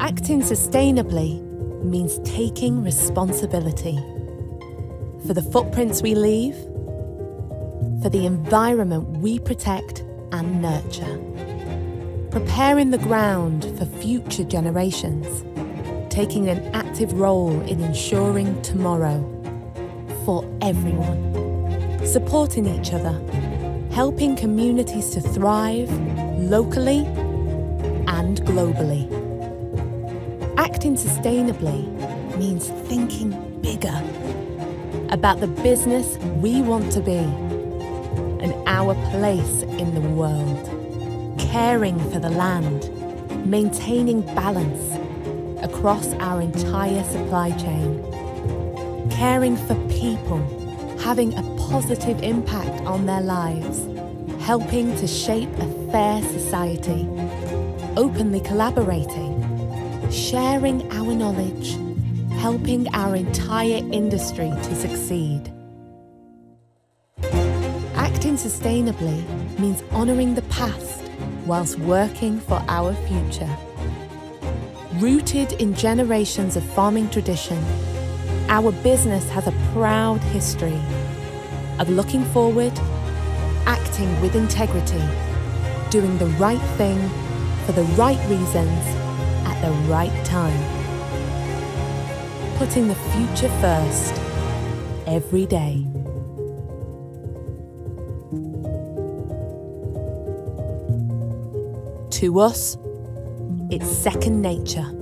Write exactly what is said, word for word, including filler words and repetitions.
Acting sustainably means taking responsibility for the footprints we leave, for the environment we protect and nurture, preparing the ground for future generations, taking an active role in ensuring tomorrow for everyone, supporting each other, helping communities to thrive locally and globally. Acting sustainably means thinking bigger about the business we want to be and our place in the world, caring for the land, maintaining balance across our entire supply chain, caring for people, having a positive impact on their lives, helping to shape a fair society, openly collaborating, sharing our knowledge, helping our entire industry to succeed. Acting sustainably means honouring the past whilst working for our future. Rooted in generations of farming tradition, our business has a proud history of looking forward, acting with integrity, doing the right thing for the right reasons at the right time, putting the future first every day. To us, it's second nature.